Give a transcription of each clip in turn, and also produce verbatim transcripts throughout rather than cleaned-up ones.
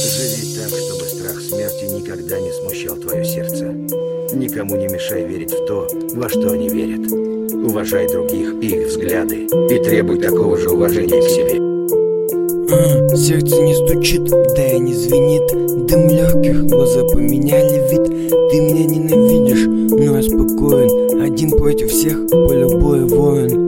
Живи так, чтобы страх смерти никогда не смущал твое сердце. Никому не мешай верить в то, во что они верят. Уважай других и их взгляды, и требуй такого же уважения к себе. А, сердце не стучит, да и не звенит. Дым легких, глаза поменяли вид. Ты меня ненавидишь, но я спокоен. Один против всех, поле боя воин.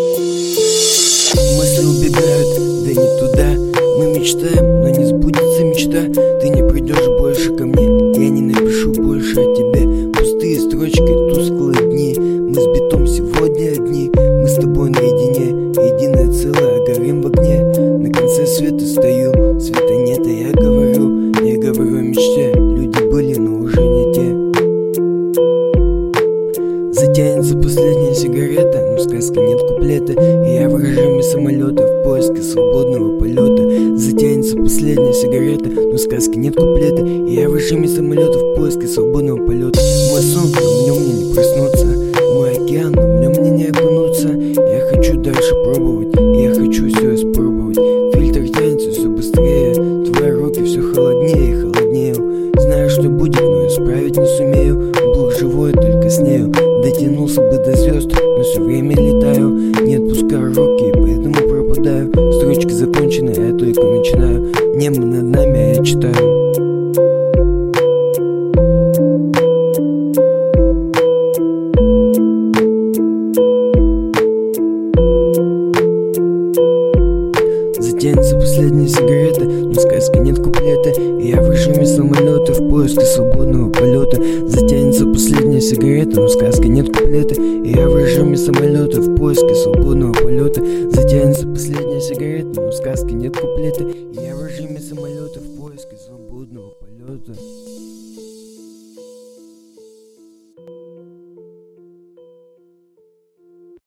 Мысли убегают, да не туда. Мы мечтаем, но не сбудется мечта. Ты не придешь больше ко мне, я не напишу больше о тебе. Пустые строчки, тусклые дни. Мы с битом сегодня одни. Мы с тобой наедине, единое целое, горим в огне. На конце света стою, света нет, а я говорю. Я говорю о мечте, люди были, но уже не те. Затянется последняя сигарета, но сказка нет куплета. И я в режиме самолета в поиске свободного полета. Затянется последняя сигарета, но сказки нет куплета. И я в режиме самолета в поиске свободного полета. Мой сон, но в нем мне не проснуться. Мой океан, но в нем мне не окунуться. Я хочу дальше пробовать, я хочу все испробовать. Фильтр тянется все быстрее, твои руки все холоднее и холоднее. Знаю, что будет, но исправить не сумею. Дух живой, только с нею. Дотянулся бы до звезд, но все время летаю. Не отпускаю руки, поэтому пропадаю. Строчка закончена, я только начинаю. Небо над нами, а я читаю. Затянется последняя сигарета, но сказки нет куплета. И я в режиме самолета в поиске свободного полета. Затянется последняя сигарета, но сказки нет куплета. И я в режиме самолета в поиске свободного полета. Затянется последняя сигарета, но сказки нет куплета. И я в режиме самолета в поиске свободного полета.